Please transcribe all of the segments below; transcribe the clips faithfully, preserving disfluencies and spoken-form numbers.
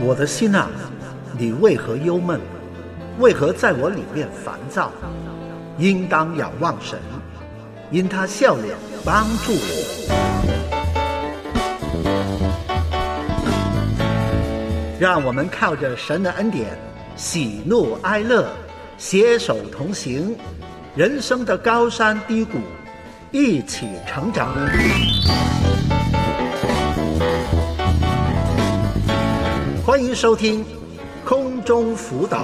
我的心啊，你为何忧闷？为何在我里面烦躁？应当仰望神，因他笑脸帮助我。让我们靠着神的恩典，喜怒哀乐，携手同行，人生的高山低谷，一起成长。欢迎收听空中辅导。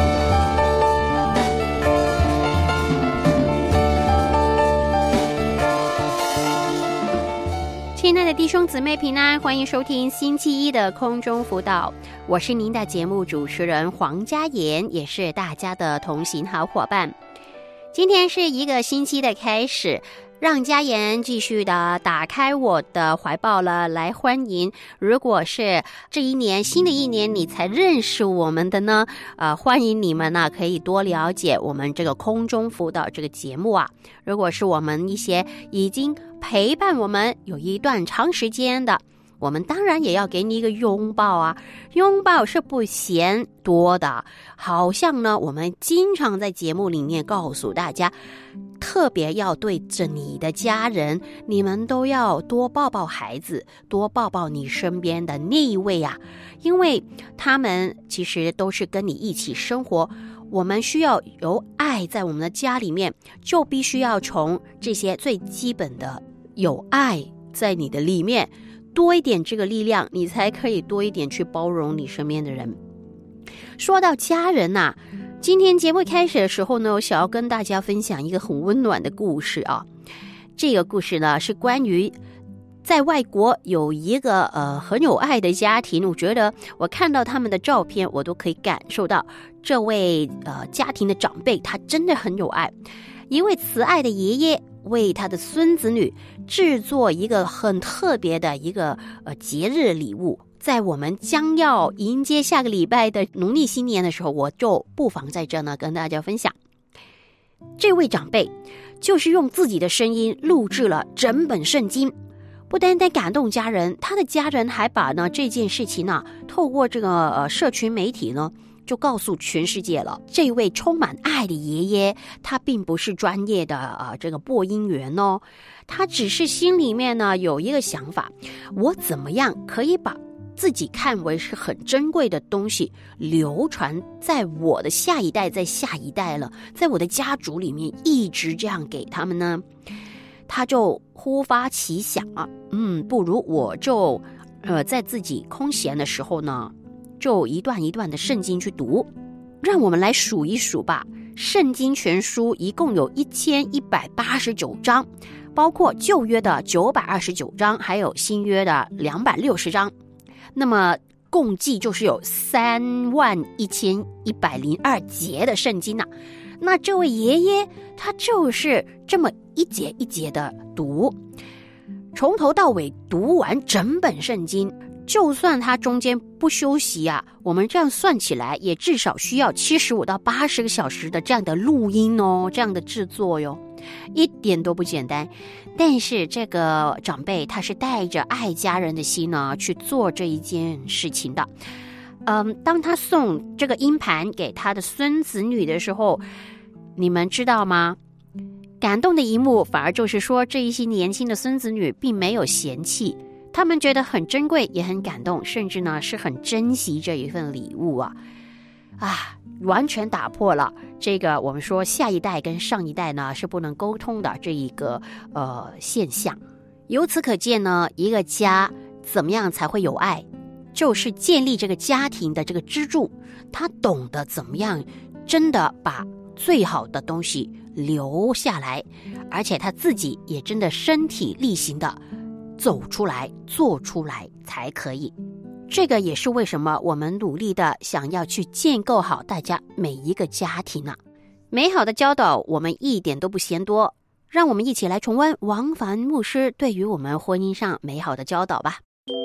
亲爱的弟兄姊妹平安，欢迎收听星期一的空中辅导，我是您的节目主持人黄嘉妍，也是大家的同行好伙伴。今天是一个星期的开始，让嘉妍继续的打开我的怀抱了，来欢迎如果是这一年新的一年你才认识我们的呢，呃，欢迎你们呢可以多了解我们这个空中辅导这个节目啊。如果是我们一些已经陪伴我们有一段长时间的，我们当然也要给你一个拥抱啊，拥抱是不嫌多的。好像呢我们经常在节目里面告诉大家，特别要对着你的家人，你们都要多抱抱孩子，多抱抱你身边的那一位啊，因为他们其实都是跟你一起生活，我们需要有爱在我们的家里面，就必须要从这些最基本的有爱在你的里面多一点这个力量，你才可以多一点去包容你身边的人。说到家人啊，今天节目开始的时候呢，我想要跟大家分享一个很温暖的故事啊。这个故事呢是关于在外国有一个呃很有爱的家庭，我觉得我看到他们的照片，我都可以感受到这位呃家庭的长辈他真的很有爱。一位慈爱的爷爷为他的孙子女制作一个很特别的一个呃节日礼物，在我们将要迎接下个礼拜的农历新年的时候，我就不妨在这呢跟大家分享。这位长辈就是用自己的声音录制了整本圣经，不单单感动家人，他的家人还把呢这件事情呢透过这个呃社群媒体呢就告诉全世界了。这位充满爱的爷爷，他并不是专业的呃这个播音员哦，他只是心里面呢有一个想法，我怎么样可以把自己看为是很珍贵的东西流传在我的下一代，在下一代了，在我的家族里面一直这样给他们呢？他就忽发奇想啊，嗯，不如我就呃在自己空闲的时候呢，就一段一段的圣经去读。让我们来数一数吧，圣经全书一共有一千一百八十九章，包括旧约的九百二十九章，还有新约的两百六十章，那么共计就是有三万一千一百零二节的圣经啊。那这位爷爷他就是这么一节一节的读，从头到尾读完整本圣经，就算他中间不休息啊，我们这样算起来也至少需要七十五到八十个小时的这样的录音哦，这样的制作哟，一点都不简单。但是这个长辈他是带着爱家人的心呢去做这一件事情的。嗯，当他送这个音盘给他的孙子女的时候，你们知道吗？感动的一幕反而就是说，这一些年轻的孙子女并没有嫌弃，他们觉得很珍贵，也很感动，甚至呢是很珍惜这一份礼物啊啊！完全打破了这个我们说下一代跟上一代呢是不能沟通的这一个呃现象。由此可见呢，一个家怎么样才会有爱，就是建立这个家庭的这个支柱，他懂得怎么样真的把最好的东西留下来，而且他自己也真的身体力行的走出来做出来才可以。这个也是为什么我们努力的想要去建构好大家每一个家庭啊。美好的教导我们一点都不嫌多，让我们一起来重温王凡牧师对于我们婚姻上美好的教导吧。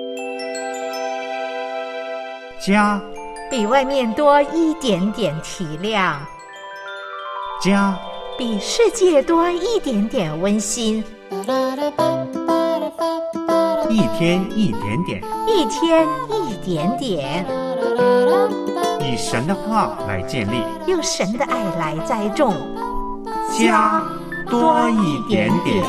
家比外面多一点点体谅， 家比世界多一点点温馨， 一天一点点， 一天一点点。 以神的话来建立， 用神的爱来栽种， 家多一点点。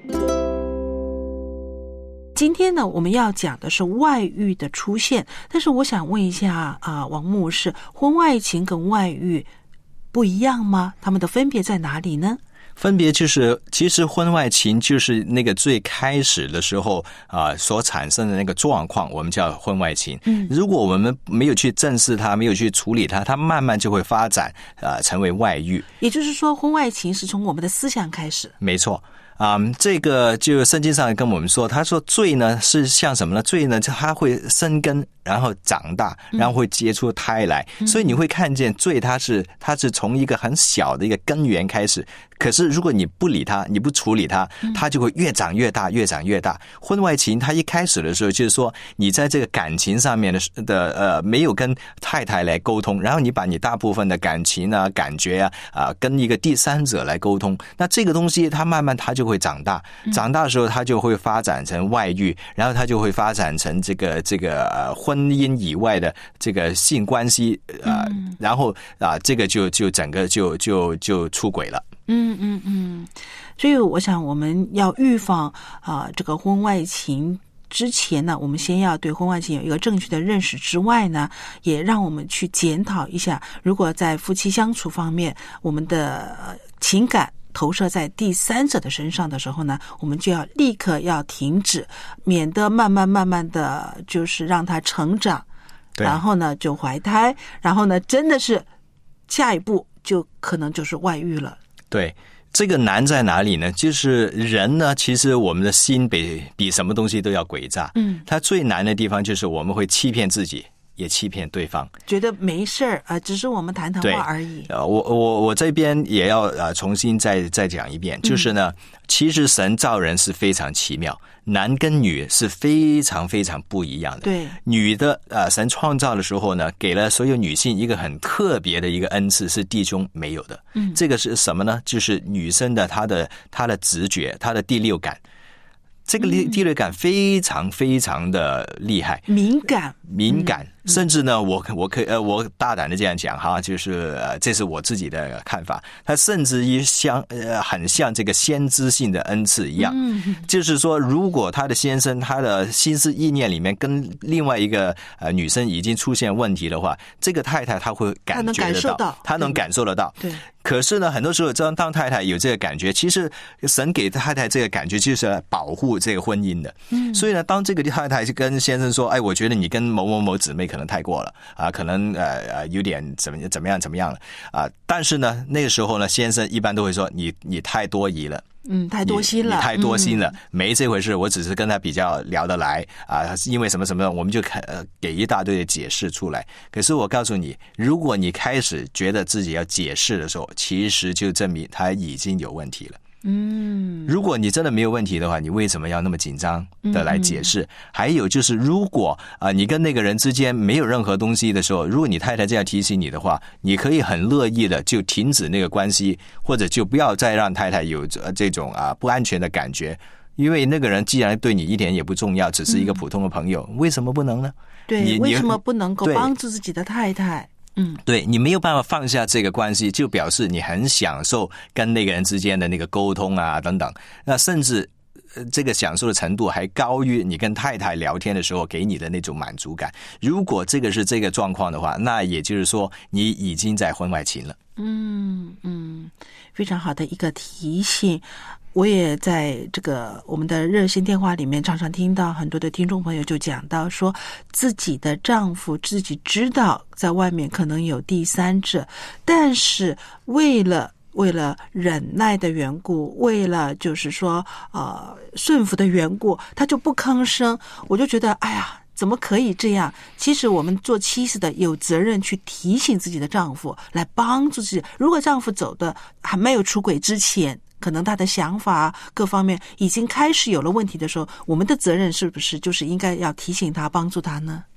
今天呢，我们要讲的是外遇的出现，但是我想问一下啊、呃，王牧师，婚外情跟外遇不一样吗？他们的分别在哪里呢？ 分别就是，其实婚外情就是那个最开始的时候啊、呃、所产生的那个状况，我们叫婚外情。嗯，如果我们没有去正视它，没有去处理它，它慢慢就会发展啊、呃、成为外遇。 也就是说，婚外情是从我们的思想开始。 没错。啊、嗯，这个就圣经上跟我们说，他说罪呢是像什么呢？罪呢，它会生根，然后长大，然后会结出胎来。嗯、所以你会看见罪，它是它是从一个很小的一个根源开始。可是如果你不理它，你不处理它，它就会越长越大，越长越大。婚外情它一开始的时候就是说，你在这个感情上面的的呃没有跟太太来沟通，然后你把你大部分的感情啊、感觉啊啊、呃、跟一个第三者来沟通，那这个东西它慢慢它就会长大，长大的时候它就会发展成外遇，然后它就会发展成这个这个呃婚姻以外的这个性关系啊、呃，然后啊、呃、这个就就整个就就就出轨了。 嗯嗯嗯，所以我想我们要预防啊、呃、这个婚外情之前呢，我们先要对婚外情有一个正确的认识之外呢，也让我们去检讨一下，如果在夫妻相处方面，我们的、呃、情感投射在第三者的身上的时候呢，我们就要立刻要停止，免得慢慢慢慢的就是让他成长，然后呢就怀胎，然后呢真的是下一步就可能就是外遇了。 对，这个难在哪里呢？就是人呢，其实我们的心比比什么东西都要诡诈。嗯，它最难的地方就是我们会欺骗自己，也欺骗对方， 觉得没事儿啊、呃，只是我们谈谈话而已。 呃，我我我这边也要呃重新再再讲一遍，就是呢，嗯、其实神造人是非常奇妙，男跟女是非常非常不一样的。 对， 女的呃，神创造的时候呢，给了所有女性一个很特别的一个恩赐，是弟兄没有的。嗯，这个是什么呢？就是女生的她的她的直觉，她的第六感。这个第六感非常非常的厉害， 敏感， 敏感，嗯、甚至呢，我我可以呃，我大胆的这样讲哈，就是呃，这是我自己的看法，它甚至于像呃，很像这个先知性的恩赐一样，嗯、就是说，如果他的先生他的心思意念里面跟另外一个呃女生已经出现问题的话，这个太太她会感觉得到，她能感受得到， 对。 可是呢，很多时候当当太太有这个感觉，其实神给太太这个感觉就是来保护这个婚姻的。嗯，所以呢，当这个太太就跟先生说：“哎，我觉得你跟某某某姊妹可能太过了啊，可能呃呃有点怎么怎么样怎么样了啊。”但是呢，那个时候呢，先生一般都会说：“你你太多疑了。” 嗯，太多心了， 你, 你太多心了、嗯，没这回事。我只是跟他比较聊得来啊，因为什么什么，我们就呃给一大堆的解释出来。可是我告诉你，如果你开始觉得自己要解释的时候，其实就证明他已经有问题了。嗯，如果你真的没有问题的话，你为什么要那么紧张的来解释？嗯、还有就是，如果啊、呃、你跟那个人之间没有任何东西的时候，如果你太太这样提醒你的话，你可以很乐意的就停止那个关系，或者就不要再让太太有这种啊不安全的感觉，因为那个人既然对你一点也不重要，只是一个普通的朋友，嗯、为什么不能呢？ 对，为什么不能够帮助自己的太太？嗯， 对，你没有办法放下这个关系，就表示你很享受跟那个人之间的那个沟通啊等等，那甚至这个享受的程度还高于你跟太太聊天的时候给你的那种满足感。如果这个是这个状况的话，那也就是说你已经在婚外情了。 嗯嗯，非常好的一个提醒。我也在这个我们的热线电话里面常常听到很多的听众朋友就讲到说，自己的丈夫自己知道在外面可能有第三者，但是为了为了忍耐的缘故，为了就是说呃顺服的缘故，他就不吭声。我就觉得哎呀，怎么可以这样？其实我们做妻子的有责任去提醒自己的丈夫，来帮助自己。如果丈夫走的还没有出轨之前，可能他的想法各方面已经开始有了问题的时候，我们的责任是不是就是应该要提醒他，帮助他呢？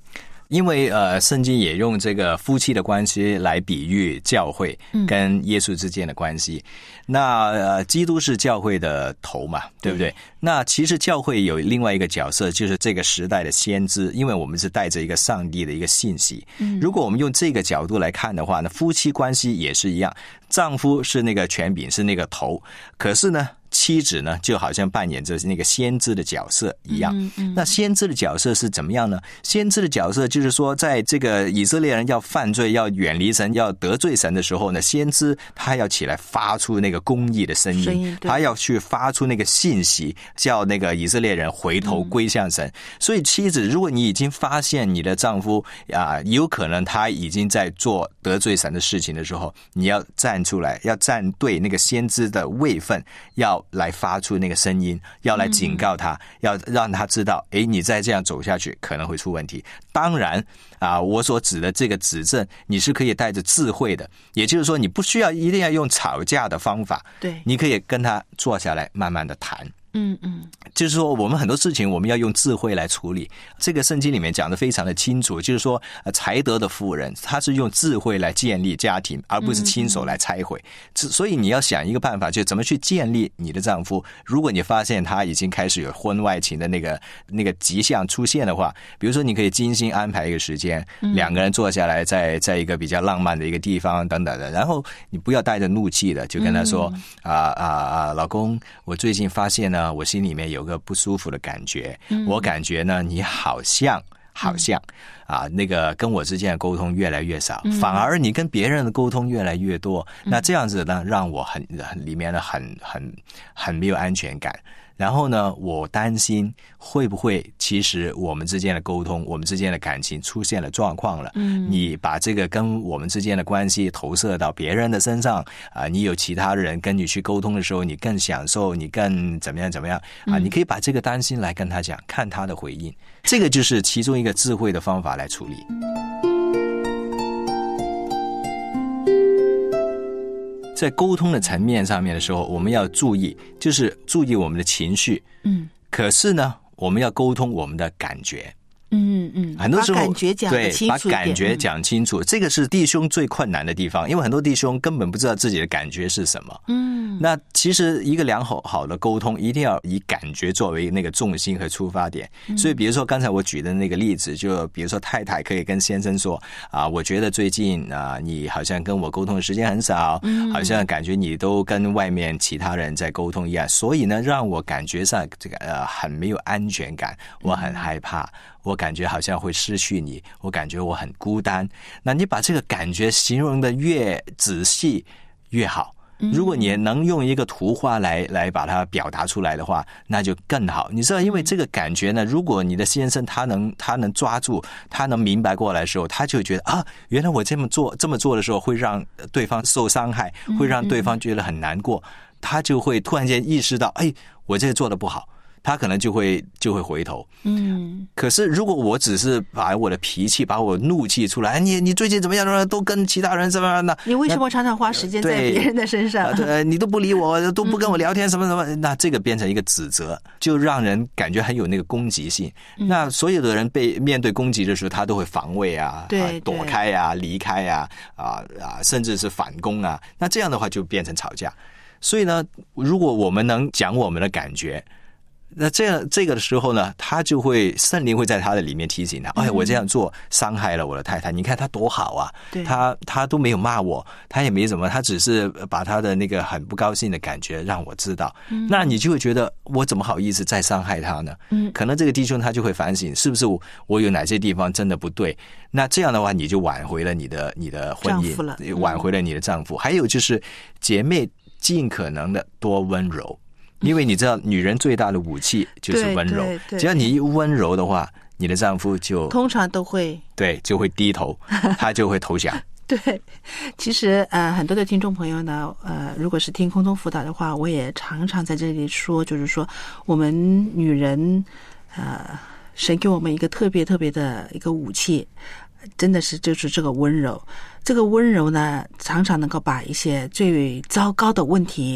因为呃，圣经也用这个夫妻的关系来比喻教会跟耶稣之间的关系。嗯、那呃，基督是教会的头嘛，对不对？嗯、那其实教会有另外一个角色，就是这个时代的先知，因为我们是带着一个上帝的一个信息。嗯、如果我们用这个角度来看的话，那夫妻关系也是一样，丈夫是那个权柄，是那个头，可是呢，妻子呢，就好像扮演着那个先知的角色一样。嗯嗯、那先知的角色是怎么样呢？先知的角色就是说，在这个以色列人要犯罪、要远离神、要得罪神的时候呢，先知他要起来发出那个公义的声音，声音他要去发出那个信息，叫那个以色列人回头归向神。嗯、所以妻子，如果你已经发现你的丈夫啊，有可能他已经在做得罪神的事情的时候，你要站出来，要站对那个先知的位分，要来发出那个声音，要来警告他，嗯、要让他知道，诶，你再这样走下去可能会出问题。当然啊，我所指的这个指正，你是可以带着智慧的，也就是说，你不需要一定要用吵架的方法，对，你可以跟他坐下来，慢慢的谈。嗯嗯，就是说我们很多事情我们要用智慧来处理。这个圣经里面讲得非常的清楚，就是说呃、才德的妇人她是用智慧来建立家庭，而不是亲手来拆毁。嗯、所以你要想一个办法，就怎么去建立你的丈夫。如果你发现他已经开始有婚外情的那个那个迹象出现的话，比如说你可以精心安排一个时间，嗯、两个人坐下来在在一个比较浪漫的一个地方等等的，然后你不要带着怒气的就跟他说啊啊啊，老公，我最近发现呢，我心里面有个不舒服的感觉，嗯、我感觉呢，你好像好像、嗯、啊，那个跟我之间的沟通越来越少，嗯、反而你跟别人的沟通越来越多，嗯、那这样子呢，让我很很里面呢很很很没有安全感。然后呢，我担心会不会其实我们之间的沟通，我们之间的感情出现了状况了。嗯，你把这个跟我们之间的关系投射到别人的身上啊、呃，你有其他人跟你去沟通的时候，你更享受，你更怎么样怎么样啊？你可以把这个担心来跟他讲，看他的回应。这个就是其中一个智慧的方法来处理。在沟通的层面上面的时候，我们要注意，就是注意我们的情绪。嗯，可是呢，我们要沟通我们的感觉。嗯嗯，很多时候把感觉讲得清楚一点，对，把感觉讲清楚，嗯、这个是弟兄最困难的地方，因为很多弟兄根本不知道自己的感觉是什么。嗯，那其实一个良好好的沟通，一定要以感觉作为那个重心和出发点。嗯、所以，比如说刚才我举的那个例子，就比如说太太可以跟先生说啊，我觉得最近啊，你好像跟我沟通的时间很少，嗯、好像感觉你都跟外面其他人在沟通一样，所以呢，让我感觉上这个呃很没有安全感，我很害怕。嗯我感觉好像会失去你，我感觉我很孤单。那你把这个感觉形容的越仔细越好。如果你能用一个图画来来把它表达出来的话，那就更好。你知道，因为这个感觉呢，如果你的先生他能他能抓住，他能明白过来的时候，他就觉得啊，原来我这么做这么做的时候会让对方受伤害，会让对方觉得很难过，他就会突然间意识到，哎，我这个做得不好。他可能就会就会回头，嗯。可是如果我只是把我的脾气、把我怒气出来，你你最近怎么样呢？都跟其他人怎么样呢？ 你为什么常常花时间在别人的身上？ 对，呃、你都不理我，都不跟我聊天，什么什么？嗯、那这个变成一个指责，就让人感觉很有那个攻击性。嗯、那所有的人被面对攻击的时候，他都会防卫啊，对啊躲开啊，离开啊，啊啊，甚至是反攻啊。那这样的话就变成吵架。所以呢，如果我们能讲我们的感觉。那这样这个的时候呢，他就会圣灵会在他的里面提醒他，哎，我这样做伤害了我的太太，你看他多好啊，他他都没有骂我，他也没什么，他只是把他的那个很不高兴的感觉让我知道，嗯、那你就会觉得我怎么好意思再伤害他呢？嗯，可能这个弟兄他就会反省，是不是我我有哪些地方真的不对？那这样的话，你就挽回了你的你的婚姻，嗯、挽回了你的丈夫。还有就是姐妹尽可能的多温柔。因为你知道，女人最大的武器就是温柔。对对对，只要你一温柔的话，你的丈夫就通常都会对就会低头，他就会投降。 对，其实呃，很多的听众朋友呢，呃，如果是听空中辅导的话，我也常常在这里说，就是说我们女人，呃，神给我们一个特别特别的一个武器。真的是就是这个温柔，这个温柔呢，常常能够把一些最糟糕的问题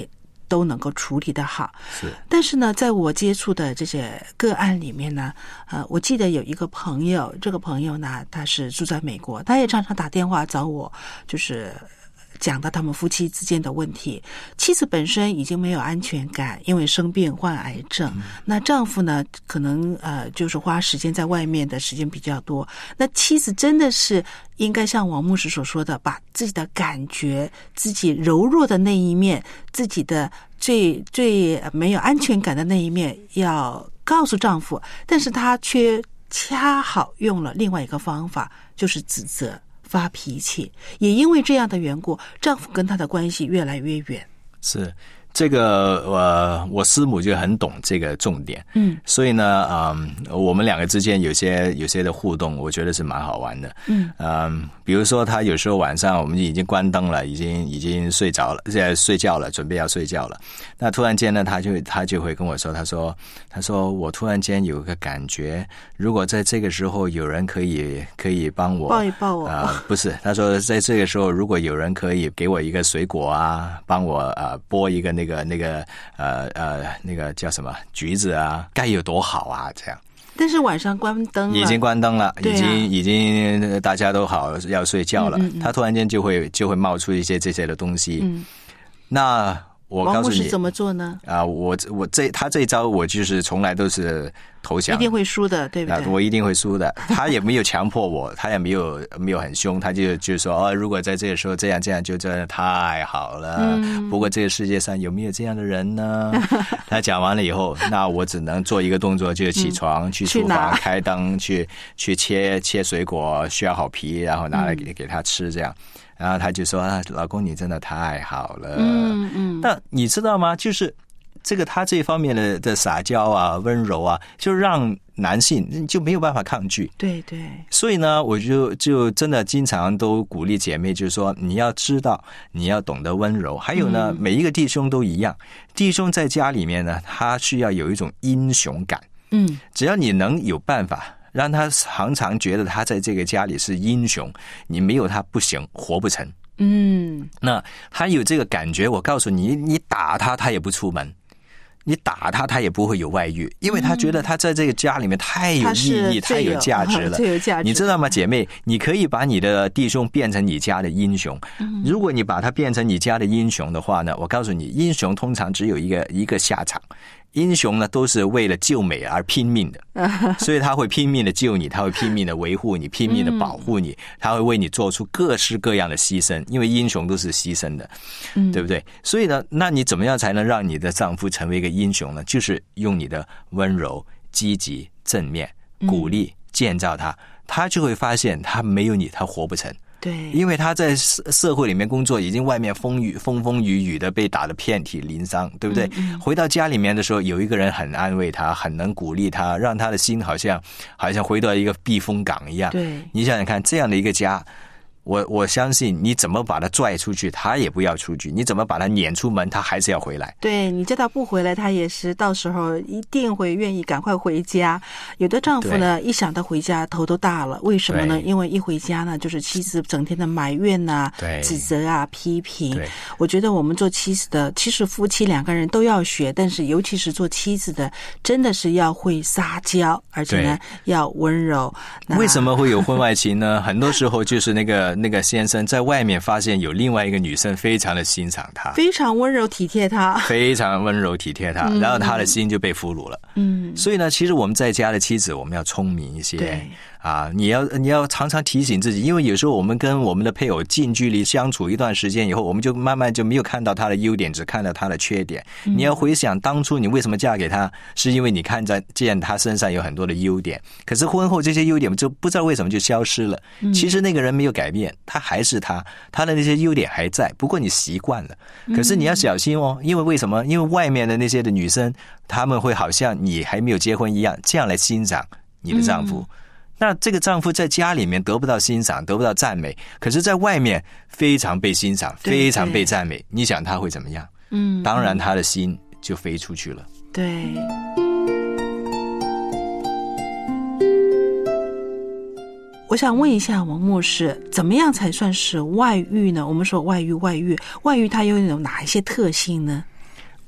都能够处理得好。 是， 但是呢，在我接触的这些个案里面呢，呃，我记得有一个朋友，这个朋友呢，他是住在美国，他也常常打电话找我，就是讲到他们夫妻之间的问题。妻子本身已经没有安全感，因为生病患癌症。嗯、那丈夫呢，可能呃就是花时间在外面的时间比较多。那妻子真的是应该像王牧师所说的，把自己的感觉、自己柔弱的那一面、自己的最最没有安全感的那一面，要告诉丈夫，但是她却恰好用了另外一个方法，就是指责。发脾气，也因为这样的缘故，丈夫跟她的关系越来越远。 是这个，我我师母就很懂这个重点，嗯，所以呢，嗯，我们两个之间有些有些的互动，我觉得是蛮好玩的，嗯嗯，比如说她有时候晚上我们已经关灯了，已经已经睡着了，现在睡觉了，准备要睡觉了，那突然间呢，她就她就会跟我说，她说她说我突然间有个感觉，如果在这个时候有人可以可以帮我抱一抱我啊、呃，不是，她说在这个时候如果有人可以给我一个水果啊，帮我啊、呃、剥一个那个那个呃呃那个叫什么橘子啊，该有多好啊！这样。 但是晚上关灯了， 已经关灯了， 啊、 已经已经大家都好要睡觉了。嗯嗯嗯他突然间就会就会冒出一些这些的东西。嗯，那我告诉你王牧师怎么做呢？ 啊，我我这他这一招我就是从来都是投降， 一定会输的，对不对？ 啊、我一定会输的。他也没有强迫我，他也没有没有很凶，他就就说哦，如果在这个时候这样这样，就真的太好了。嗯、不过这个世界上有没有这样的人呢？他讲完了以后，那我只能做一个动作，就是起床、嗯、去厨房开灯，去去切切水果，削好皮，然后拿来给、嗯、给他吃，这样。然后他就说啊，老公你真的太好了。嗯嗯。但你知道吗？就是这个他这方面的的撒娇啊、温柔啊，就让男性就没有办法抗拒。 对对。 所以呢，我就就真的经常都鼓励姐妹，就是说你要知道，你要懂得温柔。还有呢，嗯、每一个弟兄都一样，弟兄在家里面呢，他需要有一种英雄感。嗯。只要你能有办法。让他常常觉得他在这个家里是英雄，你没有他不行，活不成。嗯，那他有这个感觉，我告诉你，你打他，他也不出门；你打他，他也不会有外遇，因为他觉得他在这个家里面太有意义、太有价值了。 最有价值， 你知道吗，姐妹？你可以把你的弟兄变成你家的英雄。嗯、如果你把他变成你家的英雄的话呢，我告诉你，英雄通常只有一个一个下场。英雄呢，都是为了救美而拼命的，所以他会拼命的救你，他会拼命的维护你，拼命的保护你，他会为你做出各式各样的牺牲，因为英雄都是牺牲的，对不对？所以呢，那你怎么样才能让你的丈夫成为一个英雄呢？就是用你的温柔、积极、正面、鼓励、建造他，他就会发现他没有你，他活不成。 对， 因为他在社会里面工作，已经外面风雨风风雨雨的被打得遍体鳞伤，对不对？嗯嗯回到家里面的时候，有一个人很安慰他，很能鼓励他，让他的心好像好像回到一个避风港一样。 对， 你想想看，这样的一个家。我我相信你怎么把他拽出去，他也不要出去；你怎么把他撵出门，他还是要回来。 对，你叫他不回来，他也是到时候一定会愿意赶快回家。有的丈夫呢，一想到回家头都大了，为什么呢？因为一回家呢，就是妻子整天的埋怨啊、指责啊、批评。我觉得我们做妻子的，其实夫妻两个人都要学，但是尤其是做妻子的，真的是要会撒娇，而且呢要温柔。 为什么会有婚外情呢？很多时候就是那个。那个先生在外面发现有另外一个女生非常的欣赏他， 非常温柔体贴他， 非常温柔体贴他，嗯、然后他的心就被俘虏了。嗯，所以呢，其实我们在家的妻子，我们要聪明一些。 对。 啊，你要你要常常提醒自己，因为有时候我们跟我们的配偶近距离相处一段时间以后，我们就慢慢就没有看到他的优点，只看到他的缺点。嗯、你要回想当初你为什么嫁给他，是因为你看见他身上有很多的优点，可是婚后这些优点就不知道为什么就消失了。嗯、其实那个人没有改变，他还是他，他的那些优点还在，不过你习惯了。可是你要小心哦，因为为什么？因为外面的那些的女生，她们会好像你还没有结婚一样，这样来欣赏你的丈夫。嗯那这个丈夫在家里面得不到欣赏，得不到赞美，可是在外面非常被欣赏，非常被赞美，你想他会怎么样？嗯，当然他的心就飞出去了。 对。我想问一下王牧师，怎么样才算是外遇呢？我们说外遇，外遇，外遇它有哪一些特性呢？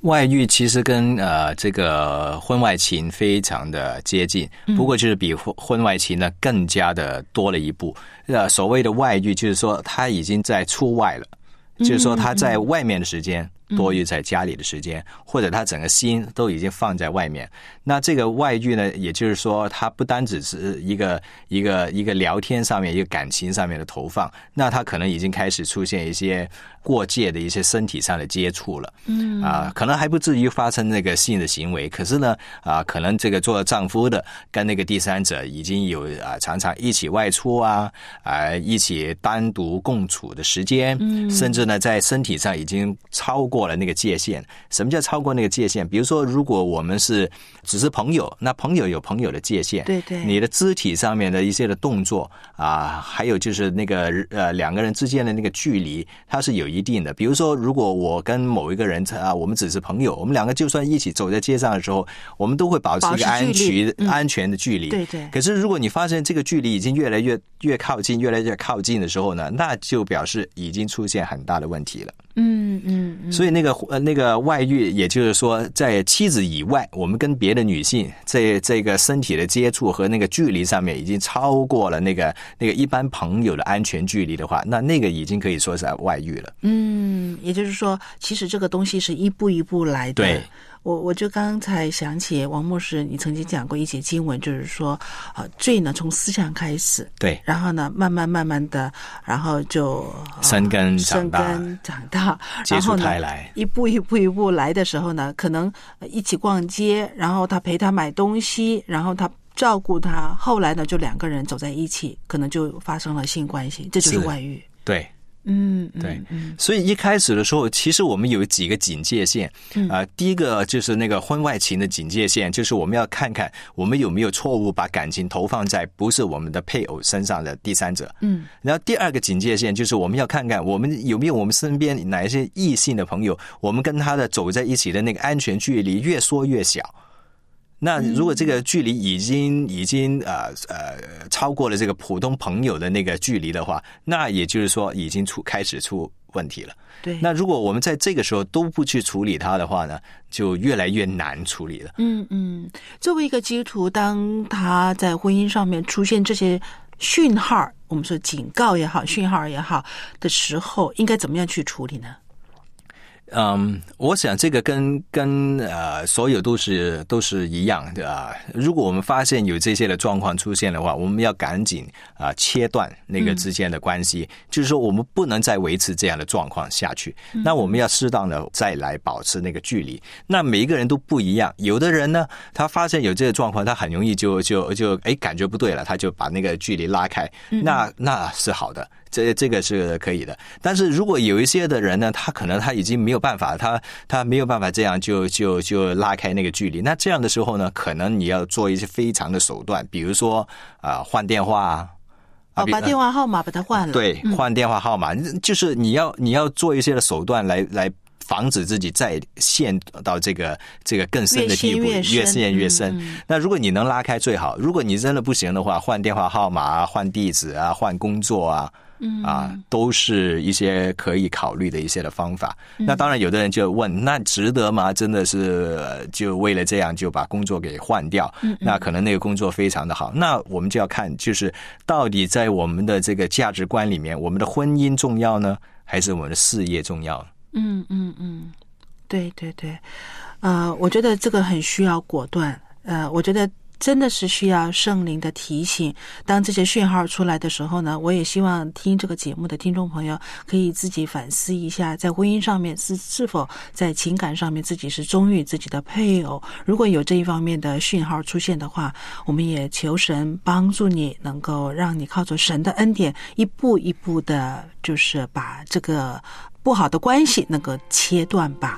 外遇其实跟呃这个婚外情非常的接近，不过就是比婚婚外情呢更加的多了一步。呃，所谓的外遇就是说他已经在出外了，就是说他在外面的时间多于在家里的时间，或者他整个心都已经放在外面。那这个外遇呢，也就是说他不单只是一个一个一个聊天上面一个感情上面的投放，那他可能已经开始出现一些过界的一些身体上的接触了。嗯啊，可能还不至于发生那个性的行为，可是呢啊，可能这个做丈夫的跟那个第三者已经有啊常常一起外出啊啊一起单独共处的时间，嗯，甚至呢在身体上已经超过了那个界限。什么叫超过那个界限？比如说如果我们是只是朋友，那朋友有朋友的界限， 对对， 你的肢体上面的一些的动作啊，还有就是那个呃两个人之间的那个距离，它是有一定的。比如说，如果我跟某一个人啊，我们只是朋友，我们两个就算一起走在街上的时候，我们都会保持一个安全、嗯、安全的距离。 对对。 可是如果你发现这个距离已经越来越越靠近，越来越靠近的时候呢，那就表示已经出现很大的问题了。 嗯嗯嗯。 所以那个呃那个外遇，也就是说，在妻子以外，我们跟别的女性这这个身体的接触和那个距离上面已经超过了那个那个一般朋友的安全距离的话，那那个已经可以说是外遇了。 嗯，也就是说，其实这个东西是一步一步来的。 对。 我我就刚才想起王牧师，你曾经讲过一节经文，就是说，呃，罪呢从思想开始， 对， 然后呢，慢慢慢慢的，然后就、呃、 生根长大， 生根长大， 接触开来， 一步一步一步来的时候呢，可能一起逛街，然后他陪他买东西，然后他照顾他，后来呢，就两个人走在一起，可能就发生了性关系，这就是外遇。 对。 嗯， 对，所以一开始的时候，其实我们有几个警戒线啊、嗯呃。第一个就是那个婚外情的警戒线，就是我们要看看我们有没有错误把感情投放在不是我们的配偶身上的第三者。嗯，然后第二个警戒线就是我们要看看我们有没有我们身边哪一些异性的朋友，我们跟他的走在一起的那个安全距离越缩越小。那如果这个距离已经已经呃呃超过了这个普通朋友的那个距离的话，那也就是说已经出开始出问题了。 对。 那如果我们在这个时候都不去处理它的话呢，就越来越难处理了。 嗯嗯，作为一个基督徒，当他在婚姻上面出现这些讯号，我们说警告也好，讯号也好的时候，应该怎么样去处理呢？ 嗯，我想这个跟跟呃所有都是都是一样的啊。如果我们发现有这些的状况出现的话，我们要赶紧啊、呃、切断那个之间的关系，嗯、就是说我们不能再维持这样的状况下去。嗯、那我们要适当的再来保持那个距离。那每一个人都不一样，有的人呢，他发现有这个状况，他很容易就就就哎感觉不对了，他就把那个距离拉开，嗯、那那是好的。这这个是可以的，但是如果有一些的人呢，他可能他已经没有办法，他他没有办法这样就就就拉开那个距离。那这样的时候呢，可能你要做一些非常的手段，比如说啊、呃、换电话啊， 哦，把电话号码把它换了， 对，换电话号码，嗯、就是你要你要做一些的手段来来防止自己再陷到这个这个更深的地步，越陷越深。嗯、那如果你能拉开最好，如果你真的不行的话，换电话号码啊，换地址啊，换工作啊。嗯啊，都是一些可以考虑的一些的方法。嗯、那当然，有的人就问，那值得吗？真的是就为了这样就把工作给换掉？嗯嗯那可能那个工作非常的好。那我们就要看，就是到底在我们的这个价值观里面，我们的婚姻重要呢，还是我们的事业重要？ 嗯嗯嗯，对对对，呃，我觉得这个很需要果断。呃，我觉得。真的是需要圣灵的提醒。当这些讯号出来的时候呢，我也希望听这个节目的听众朋友可以自己反思一下，在婚姻上面是是否在情感上面自己是忠于自己的配偶。如果有这一方面的讯号出现的话，我们也求神帮助你，能够让你靠着神的恩典，一步一步的，就是把这个不好的关系能够切断吧。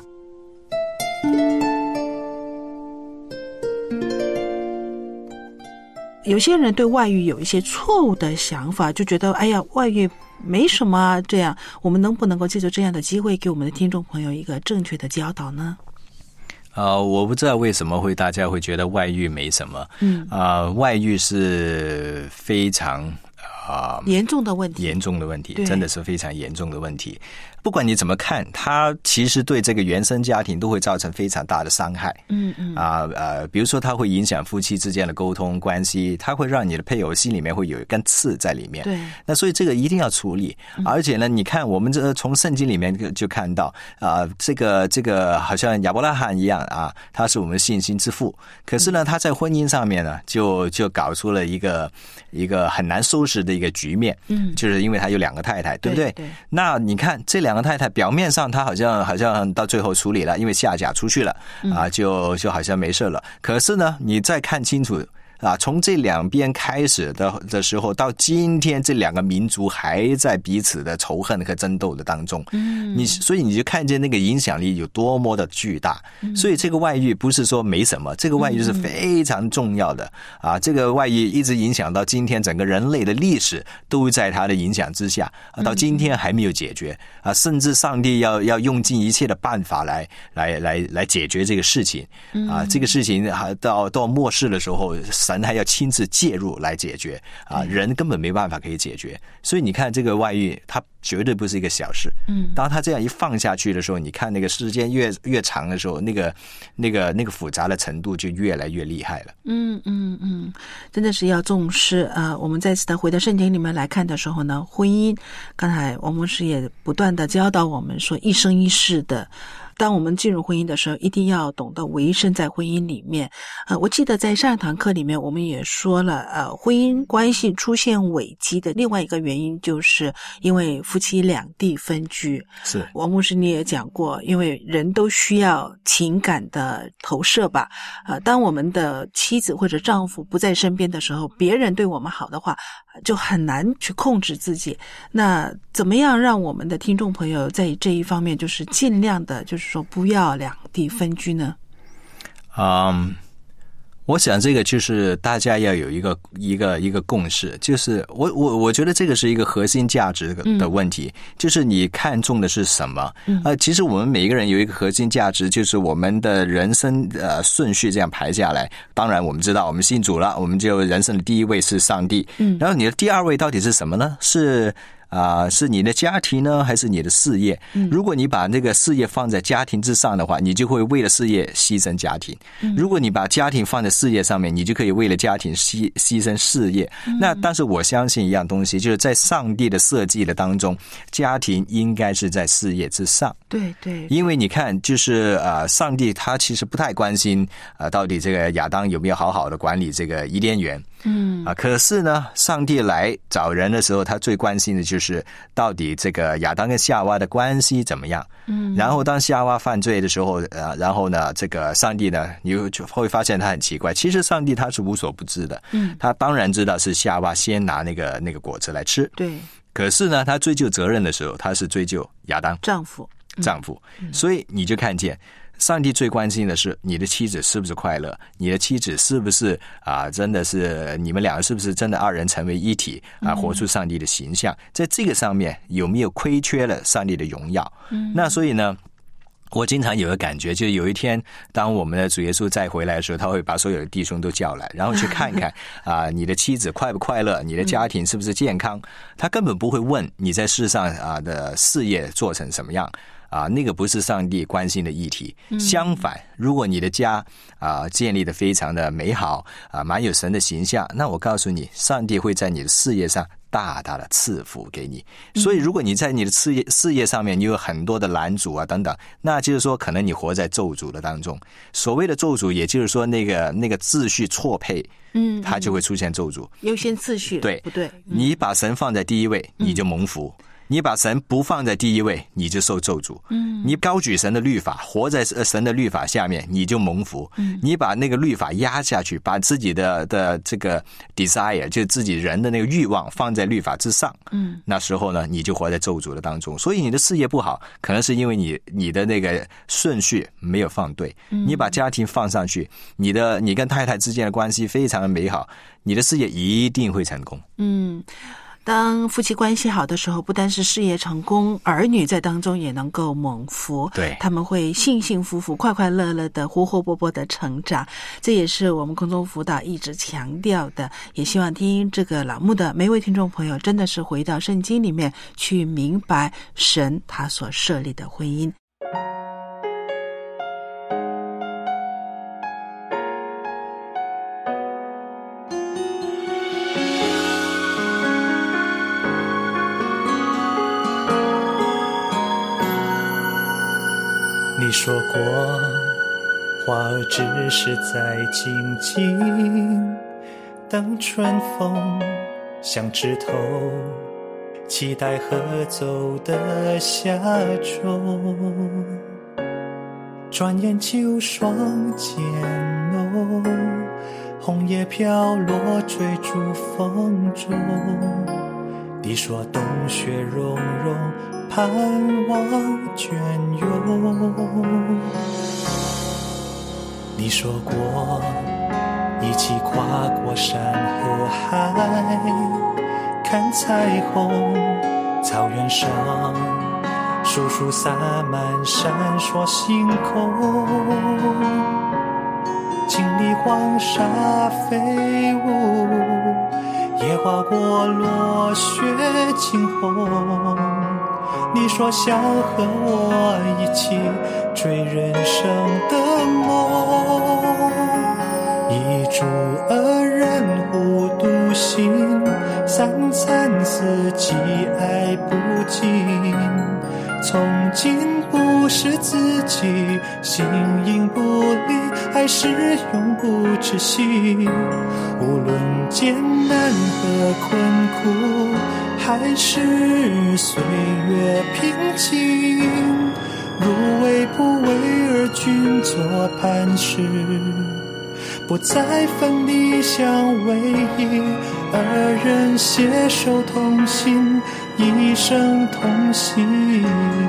有些人对外遇有一些错误的想法，就觉得哎呀，外遇没什么啊，这样我们能不能够借助这样的机会给我们的听众朋友一个正确的教导呢？ 呃，我不知道为什么会大家会觉得外遇没什么。嗯，啊、呃，外遇是非常啊、呃、 严重的问题， 严重的问题，真的是非常严重的问题。不管你怎么看，它其实对这个原生家庭都会造成非常大的伤害。 嗯嗯啊呃，比如说它会影响夫妻之间的沟通关系，它会让你的配偶心里面会有一根刺在里面。 对， 那所以这个一定要处理。嗯、而且呢，你看我们这从圣经里面就看到啊、呃，这个这个好像亚伯拉罕一样啊，他是我们信心之父。可是呢，他在婚姻上面呢，就就搞出了一个一个很难收拾的一个局面。 嗯， 就是因为他有两个太太，对不对？ 对对。 那你看这两个太太表面上他好像好像到最后处理了，因为下嫁出去了啊，就就好像没事了。可是呢，你再看清楚啊，从这两边开始的的时候，到今天这两个民族还在彼此的仇恨和争斗的当中。嗯，你所以你就看见那个影响力有多么的巨大。嗯、所以这个外遇不是说没什么，这个外遇是非常重要的、嗯、啊。这个外遇一直影响到今天，整个人类的历史都在它的影响之下，啊、到今天还没有解决啊。甚至上帝要要用尽一切的办法来来来来解决这个事情啊。嗯、这个事情还到到末世的时候，神还要亲自介入来解决啊，人根本没办法可以解决。所以你看这个外遇，它绝对不是一个小事。嗯，当他这样一放下去的时候，你看那个时间越越长的时候，那个那个那个复杂的程度就越来越厉害了。 嗯嗯嗯，真的是要重视啊、呃！我们再次的回到圣经里面来看的时候呢，婚姻，刚才王牧师也不断的教导我们说，一生一世的。当我们进入婚姻的时候，一定要懂得委身在婚姻里面。呃，我记得在上一堂课里面，我们也说了，呃，婚姻关系出现危机的另外一个原因，就是因为夫妻两地分居。 是， 王牧师你也讲过，因为人都需要情感的投射吧。呃，当我们的妻子或者丈夫不在身边的时候，别人对我们好的话，就很难去控制自己。那怎么样让我们的听众朋友在这一方面，就是尽量的，就是说不要两地分居呢？ 嗯，我想这个就是大家要有一个一个一个共识，就是我我我觉得这个是一个核心价值的问题，嗯、就是你看重的是什么？嗯、呃，其实我们每一个人有一个核心价值，就是我们的人生呃顺序这样排下来。当然，我们知道我们信主了，我们就人生的第一位是上帝，嗯，然后你的第二位到底是什么呢？是。啊、呃，是你的家庭呢，还是你的事业？嗯、如果你把那个事业放在家庭之上的话，你就会为了事业牺牲家庭；嗯、如果你把家庭放在事业上面，你就可以为了家庭牺牺牲事业。嗯、那但是我相信一样东西，就是在上帝的设计的当中，家庭应该是在事业之上。 对对， 因为你看，就是呃，上帝他其实不太关心呃，到底这个亚当有没有好好的管理这个伊甸园。嗯啊，可是呢，上帝来找人的时候，他最关心的就是到底这个亚当跟夏娃的关系怎么样。嗯，然后当夏娃犯罪的时候，呃，然后呢，这个上帝呢，你就会发现他很奇怪。其实上帝他是无所不知的，嗯，他当然知道是夏娃先拿那个那个果子来吃， 对。 可是呢，他追究责任的时候，他是追究亚当丈夫， 嗯、丈夫，嗯、所以你就看见。上帝最关心的是你的妻子是不是快乐，你的妻子是不是啊，真的是你们两个是不是真的二人成为一体啊，活出上帝的形象，在这个上面有没有亏缺了上帝的荣耀？嗯，那所以呢，我经常有个感觉，就是有一天当我们的主耶稣再回来的时候，他会把所有的弟兄都叫来，然后去看看啊，你的妻子快不快乐，你的家庭是不是健康，他根本不会问你在世上啊的事业做成什么样。啊，那个不是上帝关心的议题。相反，如果你的家啊建立得非常的美好啊，蛮有神的形象，那我告诉你，上帝会在你的事业上大大的赐福给你。所以，如果你在你的事业事业上面你有很多的拦阻啊等等，那就是说，可能你活在咒诅的当中。所谓的咒诅，也就是说，那个那个秩序错配，嗯，它就会出现咒诅。 优先次序对不对？ 嗯、你把神放在第一位，你就蒙福。嗯，你把神不放在第一位，你就受咒诅。嗯，你高举神的律法，活在神的律法下面，你就蒙福。嗯，你把那个律法压下去，把自己的的这个 desire， 就自己人的那个欲望放在律法之上。嗯，那时候呢，你就活在咒诅的当中。所以你的事业不好，可能是因为你你的那个顺序没有放对。嗯，你把家庭放上去，你的你跟太太之间的关系非常的美好，你的事业一定会成功。 嗯。 当夫妻关系好的时候，不单是事业成功，儿女在当中也能够蒙福， 对， 他们会幸幸福福、快快乐乐的、活活泼泼的成长。这也是我们空中辅导一直强调的，也希望听这个栏目的每一位听众朋友真的是回到圣经里面去明白神他所设立的婚姻。 你说过花儿只是在静静等春风像枝头期待合奏的夏钟，转眼就双肩浓，红叶飘落追逐风中。你说冬雪融融盼望隽永，你说过一起跨过山和海，看彩虹，草原上树树洒满闪烁星空，经历黄沙飞舞，也划过落雪惊鸿。你说想和我一起追人生的梦，一株二人无独行，三餐四季爱不尽。从今不是自己，形影不离，爱是永不止息。无论艰难和困苦，还是岁月平静，如为不为而君作磐石，不再分离相为依，二人携手同行，一生同行。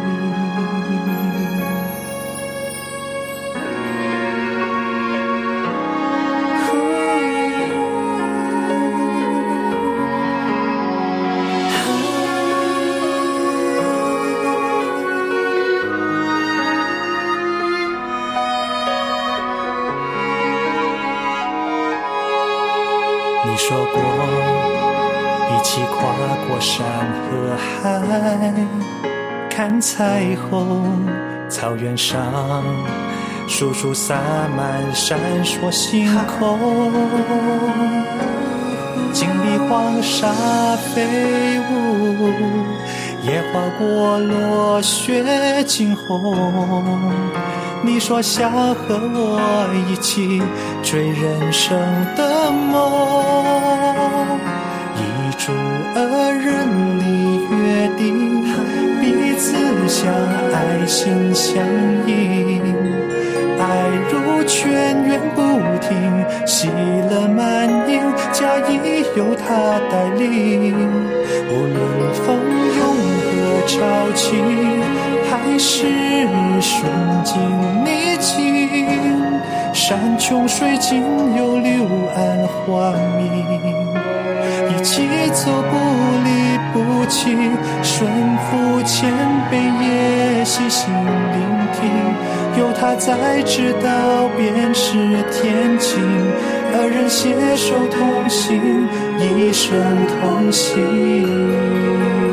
你说过一起跨过山和海，看彩虹，草原上树树洒满闪烁星空，经历黄沙飞舞，也划过落雪惊鸿。你说想和我一起追人生的梦，一株二人立约定，彼此相爱心相印，爱如泉源不停，喜乐满盈，家已由他带领。无论风涌和潮起，还是顺境逆境，山穷水尽有柳暗花明，一起走不离不弃，顺服谦卑也细心聆听，有他在知道便是天晴，二人携手同行，一生同行。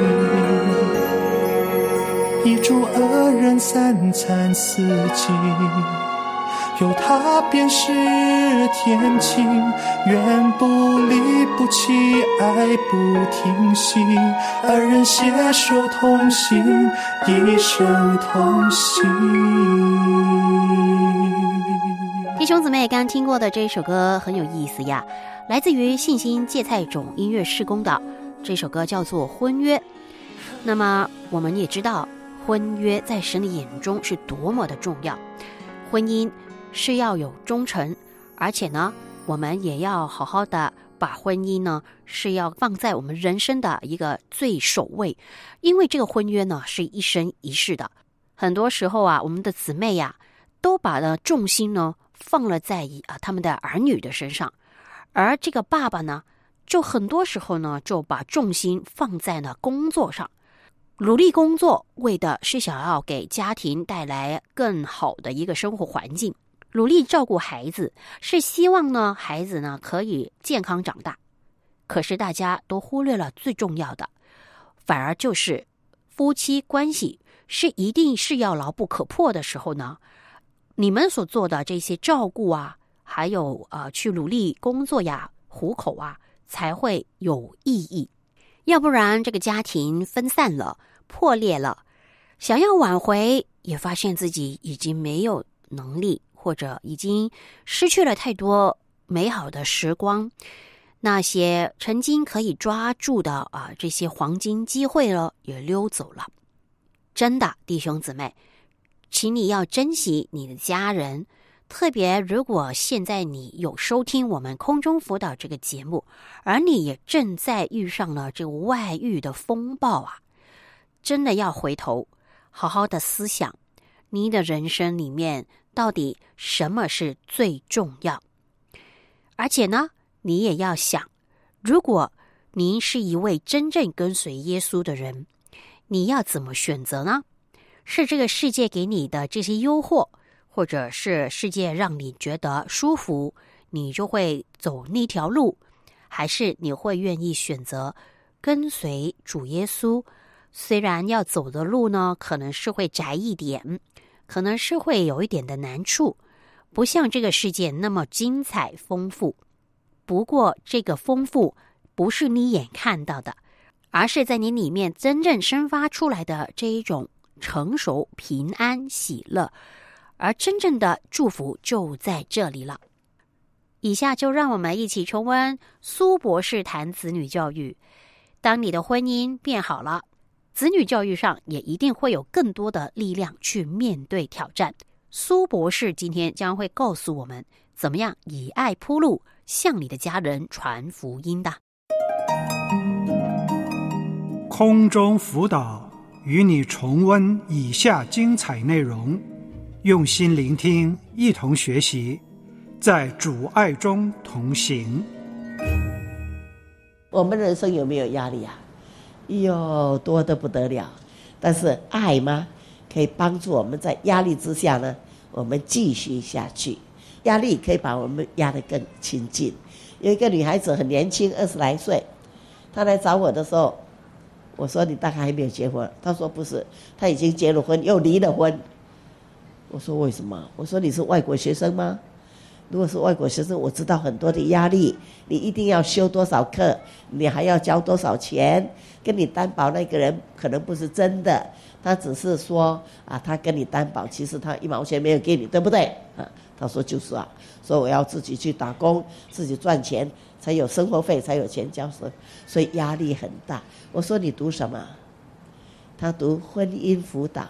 一株二人三餐四季，有他便是天晴，缘不离不弃，爱不停息，二人携手同行，一生同行。 弟兄姊妹，刚听过的这首歌很有意思呀，来自于信心芥菜种音乐事工的，这首歌叫做《婚约》。那么我们也知道，婚约在神的眼中是多么的重要，婚姻是要有忠诚，而且呢，我们也要好好的把婚姻呢是要放在我们人生的一个最首位，因为这个婚约呢是一生一世的。很多时候啊，我们的姊妹呀、啊，都把呢重心呢放了在啊他们的儿女的身上，而这个爸爸呢， 就很多时候呢，就把重心放在了工作上，努力工作，为的是想要给家庭带来更好的一个生活环境，努力照顾孩子，是希望呢孩子呢可以健康长大。可是大家都忽略了最重要的，反而就是夫妻关系是一定是要牢不可破的时候呢，你们所做的这些照顾啊，还有呃去努力工作呀、糊口啊，才会有意义。要不然这个家庭分散了、破裂了，想要挽回，也发现自己已经没有能力，或者已经失去了太多美好的时光。那些曾经可以抓住的啊，这些黄金机会了，也溜走了。真的，弟兄姊妹，请你要珍惜你的家人，特别如果现在你有收听我们空中辅导这个节目，而你也正在遇上了这个外遇的风暴啊，真的要回头好好的思想，你的人生里面到底什么是最重要。而且呢，你也要想，如果您是一位真正跟随耶稣的人，你要怎么选择呢？是这个世界给你的这些诱惑，或者是世界让你觉得舒服，你就会走那条路，还是你会愿意选择跟随主耶稣？虽然要走的路呢，可能是会窄一点，可能是会有一点的难处，不像这个世界那么精彩丰富。不过这个丰富不是你眼看到的，而是在你里面真正生发出来的这一种成熟、平安、喜乐，而真正的祝福就在这里了。以下就让我们一起重温苏博士谈子女教育。当你的婚姻变好了，子女教育上也一定会有更多的力量去面对挑战。苏博士今天将会告诉我们，怎么样以爱铺路，向你的家人传福音的。 空中辅导与你重温以下精彩内容，用心聆听，一同学习，在主爱中同行。 我们人生有没有压力啊？哟，多得不得了。但是爱吗？可以帮助我们在压力之下呢，我们继续下去。压力可以把我们压得更亲近。有一个女孩子很年轻，二十来岁，她来找我的时候，我说你大概还没有结婚，她说不是，她已经结了婚又离了婚。我说为什么？我说你是外国学生吗？如果是外国学生，我知道很多的压力，你一定要修多少课，你还要交多少钱，跟你担保那个人可能不是真的，他只是说啊，他跟你担保，其实他一毛钱没有给你，对不对啊？他说就是啊，说我要自己去打工，自己赚钱，才有生活费，才有钱交税，所以压力很大。我说你读什么？他读婚姻辅导。